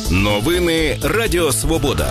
Новини Радіо Свобода.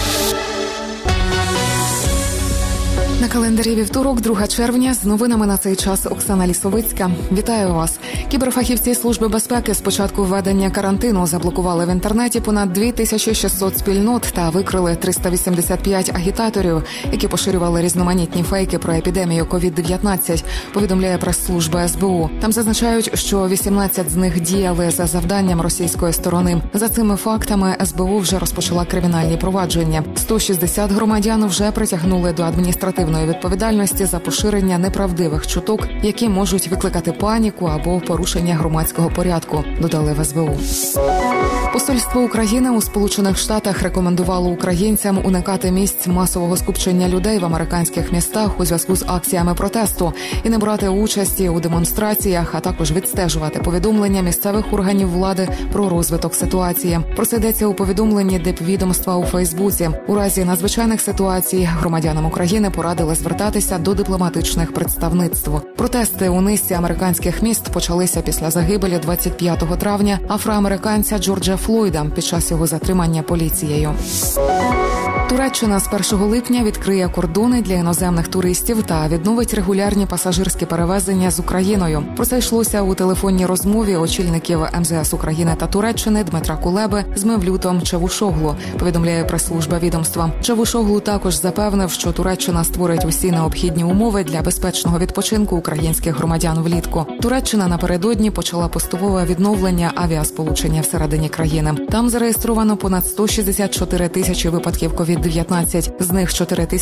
На календарі вівторок, 2 червня. З новинами на цей час Оксана Лісовицька. Вітаю вас. Кіберфахівці Служби безпеки з початку введення карантину заблокували в інтернеті понад 2600 спільнот та викрили 385 агітаторів, які поширювали різноманітні фейки про епідемію COVID-19, повідомляє прес-служба СБУ. Там зазначають, що 18 з них діяли за завданням російської сторони. За цими фактами СБУ вже розпочала кримінальні провадження. 160 громадян вже притягнули до адміністративної відповідальності за поширення неправдивих чуток, які можуть викликати паніку або порушення громадського порядку, додали в СБУ. Посольство України у Сполучених Штатах рекомендувало українцям уникати місць масового скупчення людей в американських містах у зв'язку з акціями протесту і не брати участі у демонстраціях, а також відстежувати повідомлення місцевих органів влади про розвиток ситуації. Про це йдеться у повідомленні Дипвідомства у Фейсбуці. У разі надзвичайних ситуацій громадянам України порадили звертатися до дипломатичних представництв. Протести у низці американських міст почалися після загибелі 25 травня афроамериканця Джорджа Флойда під час його затримання поліцією. Туреччина з 1 липня відкриє кордони для іноземних туристів та відновить регулярні пасажирські перевезення з Україною. Про це йшлося у телефонній розмові очільників МЗС України та Туреччини Дмитра Кулеби з Мевлютом Чавушоглу, повідомляє прес-служба відомства. Чавушоглу також запевнив, що Туреччина створить усі необхідні умови для безпечного відпочинку українських громадян влітку. Туреччина напередодні почала поступове відновлення авіасполучення всередині країни. Там зареєстровано понад 164 тисячі випадків COVID-19, з них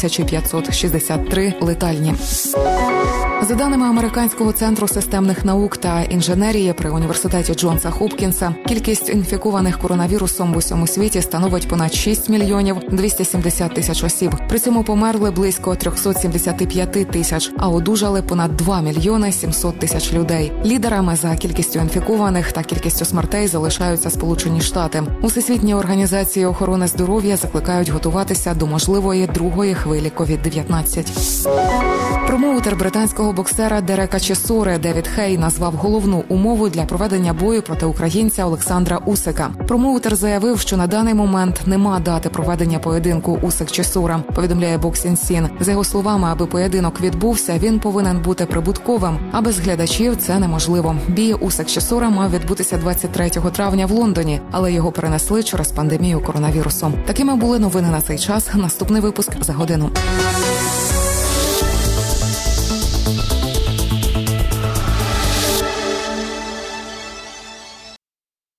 4563 летальні. За даними Американського центру системних наук та інженерії при університеті Джонса Хопкінса, кількість інфікованих коронавірусом в усьому світі становить понад 6 мільйонів 270 тисяч осіб. При цьому померли близько 375 тисяч, а одужали понад 2 мільйони 700 тисяч людей. Лідерами за кількістю інфікованих та кількістю смертей залишаються Сполучені Штати. У Всесвітній організації охорони здоров'я закликають готуватися до можливої другої хвилі COVID-19. Промоутер британського боксера Дерека Чесори Девід Хей назвав головну умову для проведення бою проти українця Олександра Усика. Промоутер заявив, що на даний момент нема дати проведення поєдинку Усик-Чесора, повідомляє Boxing Scene. За його словами, аби поєдинок відбувся, він повинен бути прибутковим, а без глядачів це неможливо. Бій Усик-Чесора мав відбутися 23 травня в Лондоні, але його перенесли через пандемію коронавірусу. Такими були новини на цей час. Наступний випуск за годину.